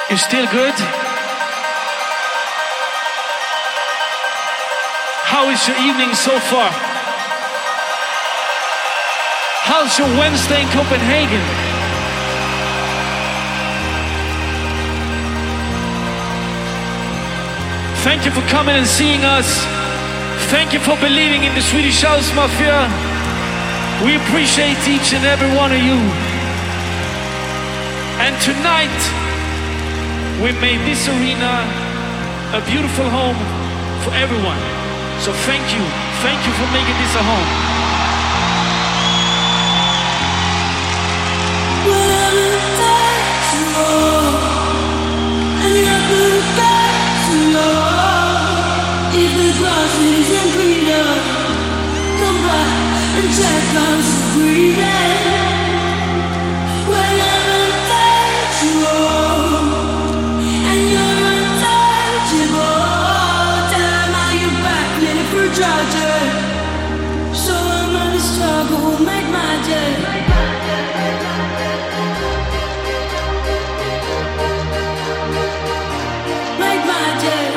You still good? How is your evening so far? How's your Wednesday in Copenhagen? Thank you for coming and seeing us. Thank you for believing in the Swedish House Mafia. We appreciate each and every one of you. And tonight, we made this arena a beautiful home for everyone. So thank you for making this a home. If the grass isn't greener, come back and check on some breathing. Whenever that you are, and you're untouchable. Tell how you're back, little for tragic. So I'm gonna struggle, make magic. Make magic.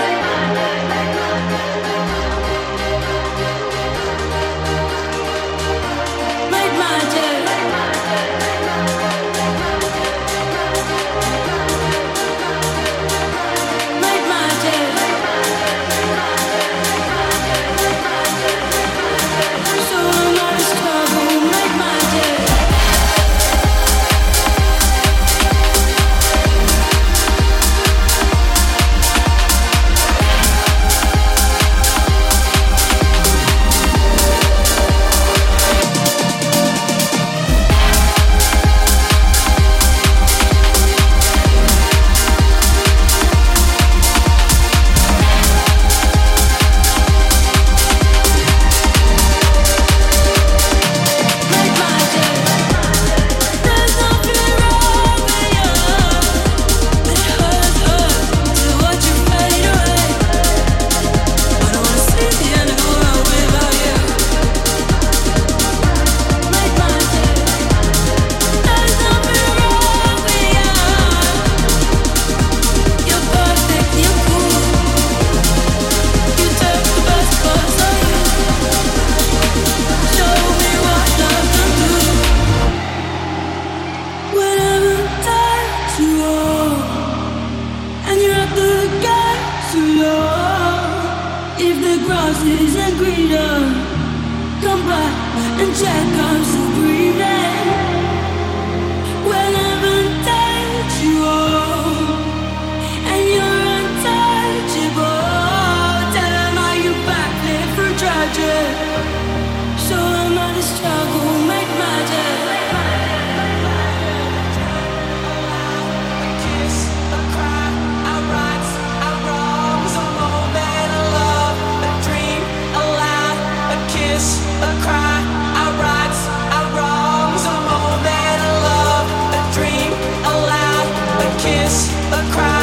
A cry.